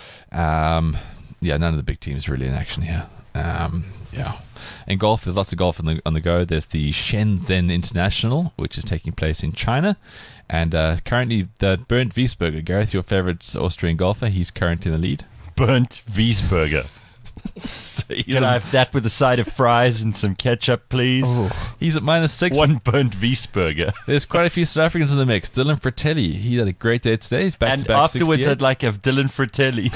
Yeah, none of the big teams really in action here. Yeah. In golf, there's lots of golf on the go. There's the Shenzhen International, which is taking place in China. And currently, the Bernd Wiesberger, Gareth, your favorite Austrian golfer, he's currently in the lead. Bernd Wiesberger. So Can I have that with a side of fries and some ketchup, please? He's at -6. One burnt Wiesburger. There's quite a few South Africans in the mix. Dylan Fratelli, he had a great day today. He's back And to back afterwards, 68. I'd like to have Dylan Fratelli.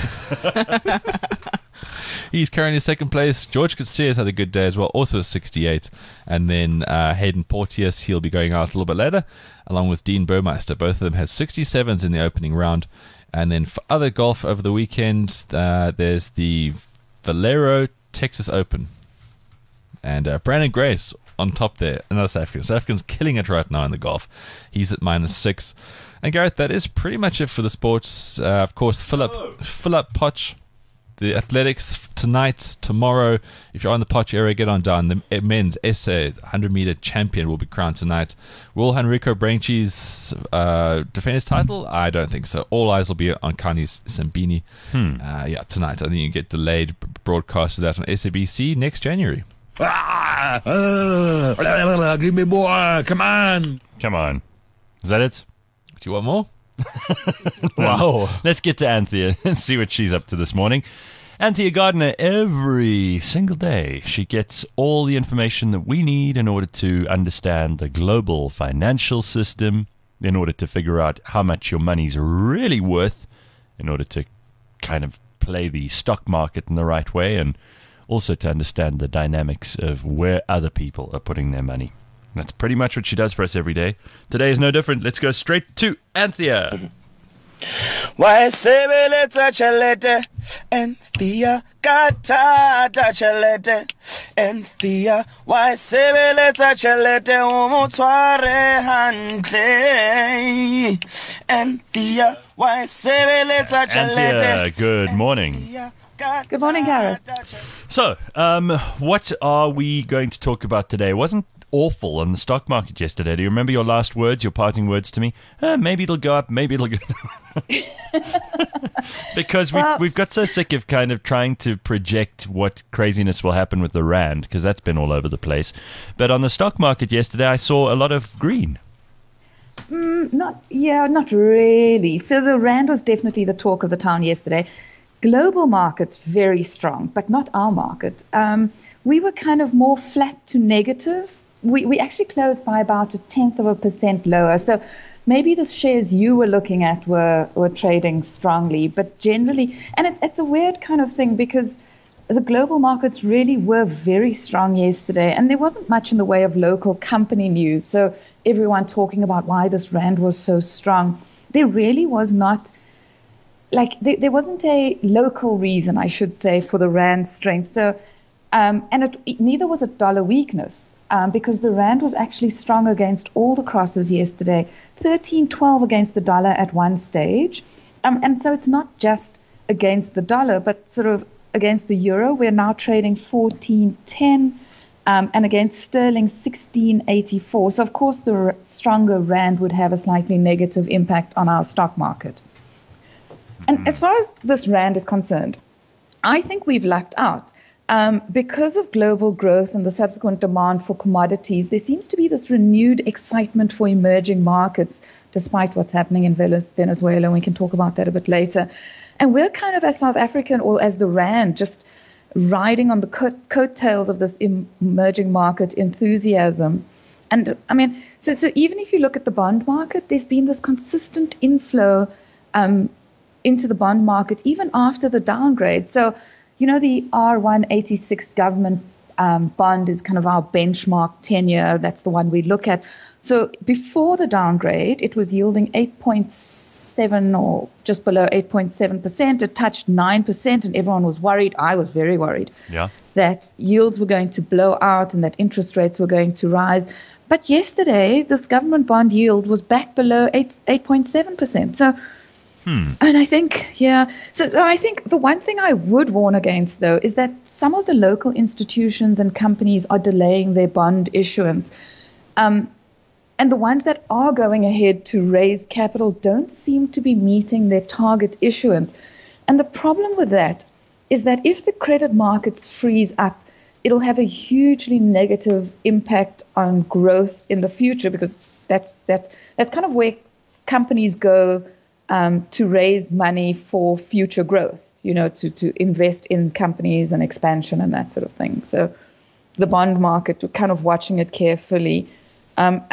He's carrying his second place. George Coetzee had a good day as well, also 68. And then Hayden Porteous, he'll be going out a little bit later, along with Dean Burmeister. Both of them had 67s in the opening round. And then for other golf over the weekend, there's the Valero Texas Open. And Brandon Grace on top there, another South African. South African's killing it right now in the golf. He's at -6. And Gareth, that is pretty much it for the sports. Of course, Philip Potch, the athletics tonight, tomorrow. If you're on the Potch area, get on down. The men's SA 100-meter champion will be crowned tonight. Will Henrico Branchi's defend his title? I don't think so. All eyes will be on Kani Sambini. Tonight. I think you get delayed broadcast of that on SABC next January. Give me more. Come on. Come on. Is that it? Do you want more? Wow. Let's get to Anthea and see what she's up to this morning. Anthea Gardner, every single day, she gets all the information that we need in order to understand the global financial system, in order to figure out how much your money's really worth, in order to kind of play the stock market in the right way, and also to understand the dynamics of where other people are putting their money. That's pretty much what she does for us every day. Today is no different. Let's go straight to Anthea. Why sebeleza chelete Anthea kata chelete Anthea why sebeleza chelete umutware handle Anthea why sebeleza chelete. Anthea, good morning. Good morning, Gareth. So, what are we going to talk about today? It wasn't awful on the stock market yesterday. Do you remember your last words, your parting words to me? Maybe it'll go up, maybe it'll go because we've got so sick of kind of trying to project what craziness will happen with the rand, because that's been all over the place. But on the stock market yesterday, I saw a lot of green. Not really. So the rand was definitely the talk of the town yesterday. Global markets very strong, but not our market. We were kind of more flat to negative. We actually closed by about 0.1% lower. So maybe the shares you were looking at were trading strongly, but generally, and it's a weird kind of thing because the global markets really were very strong yesterday, and there wasn't much in the way of local company news. So everyone talking about why this rand was so strong. There really was not. There wasn't a local reason, I should say, for the rand strength. So, neither was it dollar weakness, because the rand was actually strong against all the crosses yesterday. 13.12 against the dollar at one stage, and so it's not just against the dollar, but sort of against the euro. We're now trading 14.10, and against sterling 16.84. So, of course, the stronger rand would have a slightly negative impact on our stock market. And as far as this rand is concerned, I think we've lucked out. Because of global growth and the subsequent demand for commodities, there seems to be this renewed excitement for emerging markets, despite what's happening in Venezuela, and we can talk about that a bit later. And we're kind of, as South African, or as the rand, just riding on the coattails of this emerging market enthusiasm. And, I mean, so even if you look at the bond market, there's been this consistent inflow into the bond market, even after the downgrade. So, the R186 government bond is kind of our benchmark 10-year. That's the one we look at. So before the downgrade, it was yielding 8.7 or just below 8.7%. It touched 9%, and everyone was worried. I was very worried that yields were going to blow out and that interest rates were going to rise. But yesterday, this government bond yield was back below 8.7%. So, and I think, so I think the one thing I would warn against, though, is that some of the local institutions and companies are delaying their bond issuance. And the ones that are going ahead to raise capital don't seem to be meeting their target issuance. And the problem with that is that if the credit markets freeze up, it'll have a hugely negative impact on growth in the future, because that's kind of where companies go to raise money for future growth, to invest in companies and expansion and that sort of thing. So the bond market, we're kind of watching it carefully. So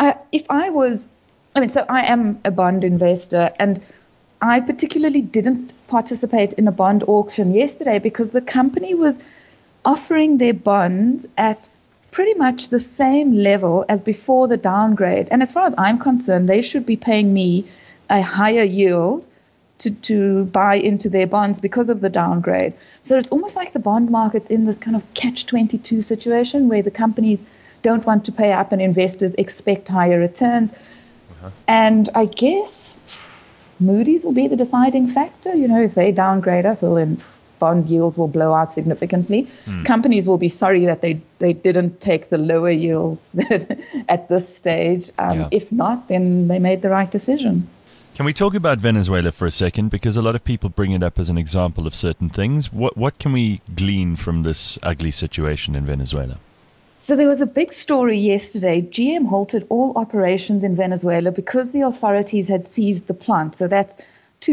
I am a bond investor, and I particularly didn't participate in a bond auction yesterday because the company was offering their bonds at pretty much the same level as before the downgrade. And as far as I'm concerned, they should be paying me a higher yield to buy into their bonds because of the downgrade. So it's almost like the bond market's in this kind of catch-22 situation where the companies don't want to pay up and investors expect higher returns. And I guess Moody's will be the deciding factor. If they downgrade us, well, then bond yields will blow out significantly. Companies will be sorry that they didn't take the lower yields at this stage. If not, then they made the right decision. Can we talk about Venezuela for a second? Because a lot of people bring it up as an example of certain things. What can we glean from this ugly situation in Venezuela? So there was a big story yesterday. GM halted all operations in Venezuela because the authorities had seized the plant. So that's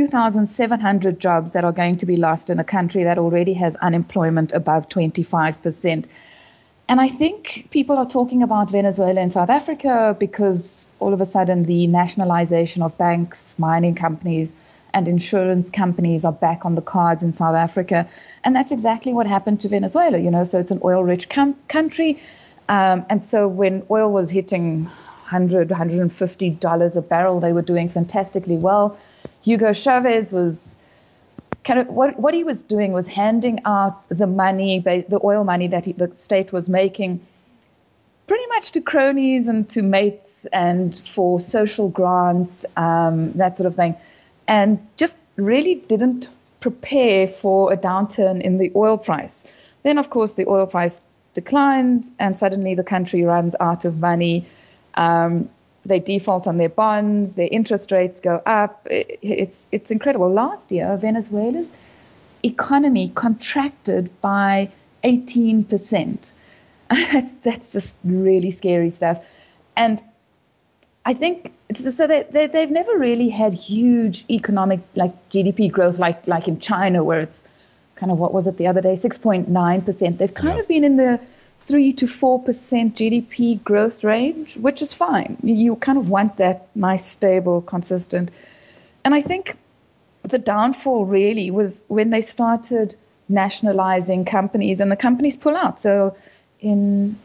2,700 jobs that are going to be lost in a country that already has unemployment above 25%. And I think people are talking about Venezuela and South Africa because all of a sudden the nationalization of banks, mining companies, and insurance companies are back on the cards in South Africa. And that's exactly what happened to Venezuela, so it's an oil-rich country. And so when oil was hitting $100, $150 a barrel, they were doing fantastically well. Hugo Chavez was kind of, what he was doing was handing out the money, the oil money that the state was making, pretty much to cronies and to mates and for social grants, that sort of thing. And just really didn't prepare for a downturn in the oil price. Then, of course, the oil price declines and suddenly the country runs out of money. They default on their bonds, their interest rates go up. It's incredible. Last year, Venezuela's economy contracted by 18%. That's just really scary stuff. And I think they've never really had huge economic GDP growth like in China, where it's kind of, what was it the other day, 6.9%. They've kind of been in the 3 to 4% GDP growth range, which is fine. You kind of want that nice, stable, consistent. And I think the downfall really was when they started nationalizing companies and the companies pull out. So in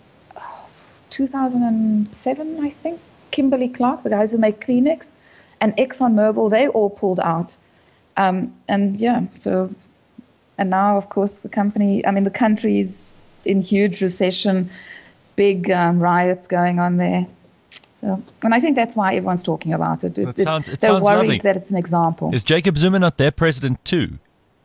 2007, I think, Kimberly-Clark, the guys who make Kleenex, and ExxonMobil, they all pulled out. And now, of course, the country's in huge recession, big riots going on there. So, and I think that's why everyone's talking about it. It sounds they're worried lovely. that it's an example. Is Jacob Zuma not their president too?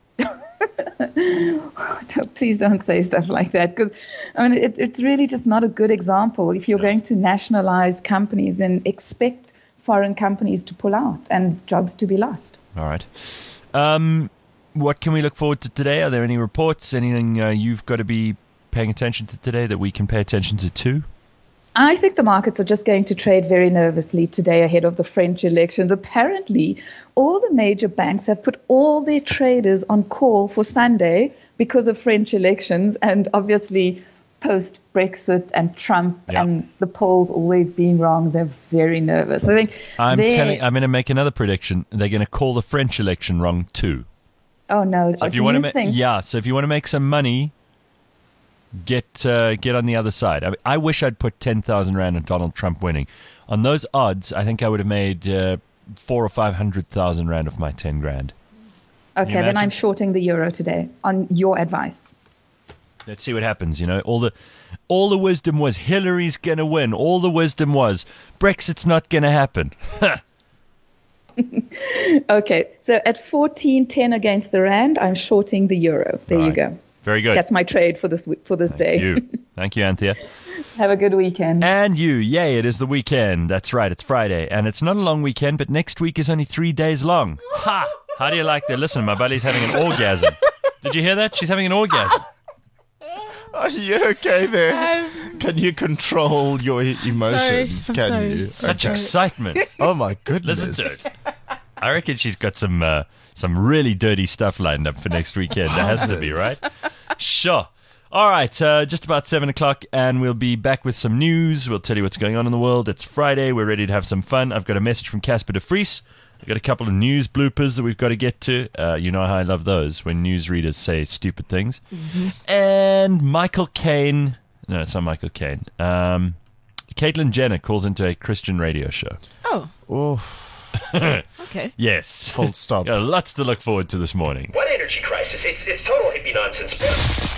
Please don't say stuff like that, because it's really just not a good example. If you're going to nationalize companies, then expect foreign companies to pull out and jobs to be lost. All right. What can we look forward to today? Are there any reports, anything you've got to be paying attention to today that we can pay attention to too? I think the markets are just going to trade very nervously today ahead of the French elections. Apparently, all the major banks have put all their traders on call for Sunday because of French elections, and obviously post-Brexit and Trump and the polls always being wrong, they're very nervous. I think I'm going to make another prediction. They're going to call the French election wrong too. Oh no! So if you want to make some money, get on the other side. I wish I'd put 10,000 rand on Donald Trump winning. On those odds, I think I would have made 400,000 or 500,000 rand off my 10 grand. Okay, then I'm shorting the euro today on your advice. Let's see what happens. All the wisdom was Hillary's going to win. All the wisdom was Brexit's not going to happen. Okay, so at 14.10 against the rand, I'm shorting the euro. There you go. Very good. That's my trade for this day. Thank you, Anthea. Have a good weekend. And you. Yay, it is the weekend. That's right, it's Friday. And it's not a long weekend, but next week is only 3 days long. Ha! How do you like that? Listen, my buddy's having an orgasm. Did you hear that? She's having an orgasm. Are you okay there? Can you control your emotions? Sorry. You? Such excitement. Oh my goodness. Listen to it. I reckon she's got some really dirty stuff lined up for next weekend. There has to be, right? Sure. All right, just about 7 o'clock, and we'll be back with some news. We'll tell you what's going on in the world. It's Friday. We're ready to have some fun. I've got a message from Casper de Vries. I've got a couple of news bloopers that we've got to get to. You know how I love those, when newsreaders say stupid things. Mm-hmm. And Michael Caine. No, it's not Michael Caine. Caitlyn Jenner calls into a Christian radio show. Oh. Okay. Yes. Full stop. Yeah, lots to look forward to this morning. What energy crisis? It's total hippie nonsense.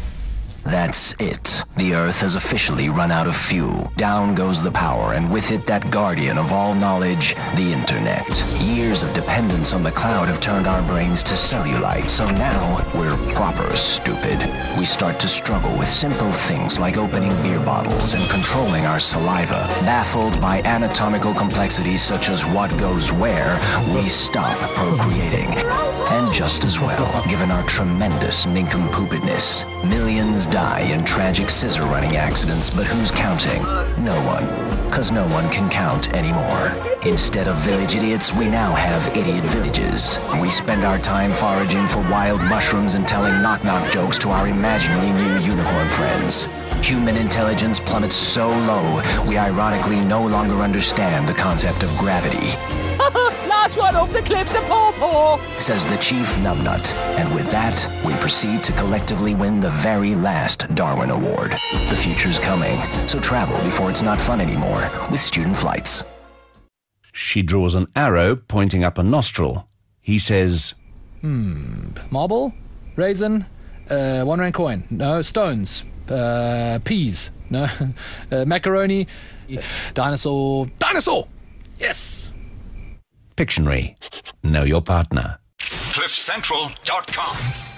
That's it. The Earth has officially run out of fuel. Down goes the power, and with it that guardian of all knowledge, the Internet. Years of dependence on the cloud have turned our brains to cellulite, so now we're proper stupid. We start to struggle with simple things like opening beer bottles and controlling our saliva. Baffled by anatomical complexities such as what goes where, we stop procreating. And just as well, given our tremendous nincompoopedness. Millions die in tragic scissor running accidents, but who's counting? No one. Because no one can count anymore. Instead of village idiots, we now have idiot villages. We spend our time foraging for wild mushrooms and telling knock-knock jokes to our imaginary new unicorn friends. Human intelligence plummets so low, we ironically no longer understand the concept of gravity. Last one off the cliffs of Paw, says the chief numbnut. And with that, we proceed to collectively win the very last Darwin Award. The future's coming, so travel before it's not fun anymore with Student Flights. She draws an arrow pointing up a nostril. He says, Marble? Raisin? 1 rand coin? No. Stones? Peas? No. Macaroni? Dinosaur? Dinosaur! Yes! Pictionary. Know your partner. CliffCentral.com